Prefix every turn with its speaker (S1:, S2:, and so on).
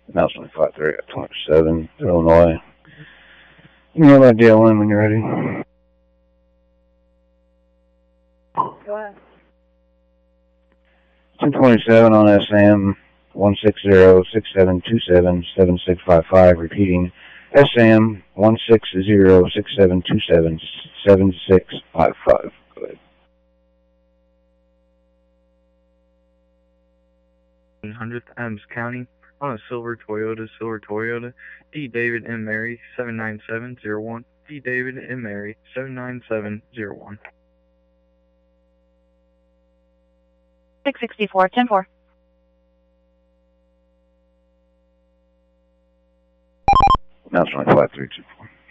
S1: Mouse 153 at 27, Illinois. You know about DLN when you're ready.
S2: Go ahead.
S1: 1027 on SM 16067277655, repeating SM 16067277655. Go ahead.
S3: 100th Adams County on a silver Toyota, D. David M. Mary 79701, D. David M. Mary 79701.
S2: 664, 10-4.
S1: Mouse 15324.